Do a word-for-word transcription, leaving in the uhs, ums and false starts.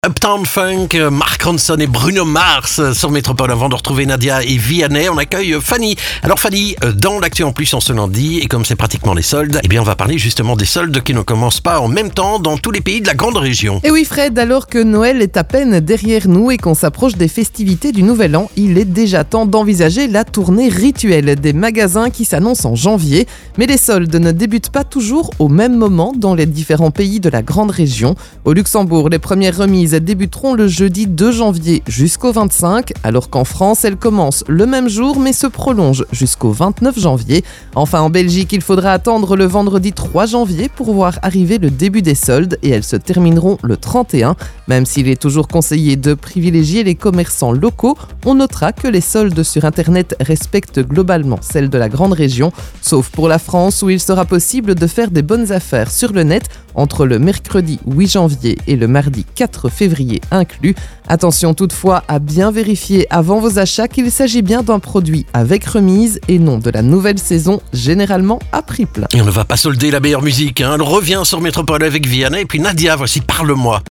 Uptown Funk, Mark Ronson et Bruno Mars sur Métropole. Avant de retrouver Nadia et Vianney, on accueille Fanny. Alors Fanny, dans l'actu en plus en ce lundi, et comme c'est pratiquement les soldes, eh bien on va parler justement des soldes qui ne commencent pas en même temps dans tous les pays de la grande région. Et oui Fred, alors que Noël est à peine derrière nous et qu'on s'approche des festivités du Nouvel An, il est déjà temps d'envisager la tournée rituelle des magasins qui s'annonce en janvier. Mais les soldes ne débutent pas toujours au même moment dans les différents pays de la grande région. Au Luxembourg, les premières remises débuteront le jeudi deux janvier jusqu'au vingt-cinq, alors qu'en France, elles commencent le même jour mais se prolongent jusqu'au vingt-neuf janvier. Enfin, en Belgique, il faudra attendre le vendredi trois janvier pour voir arriver le début des soldes et elles se termineront le trente et un. Même s'il est toujours conseillé de privilégier les commerçants locaux, on notera que les soldes sur Internet respectent globalement celles de la grande région, sauf pour la France où il sera possible de faire des bonnes affaires sur le net entre le mercredi huit janvier et le mardi quatre février inclus. Attention toutefois à bien vérifier avant vos achats qu'il s'agit bien d'un produit avec remise et non de la nouvelle saison, généralement à prix plein. Et on ne va pas solder la meilleure musique, hein. Elle revient sur Métropole avec Vianney et puis Nadia, voici Parle-moi.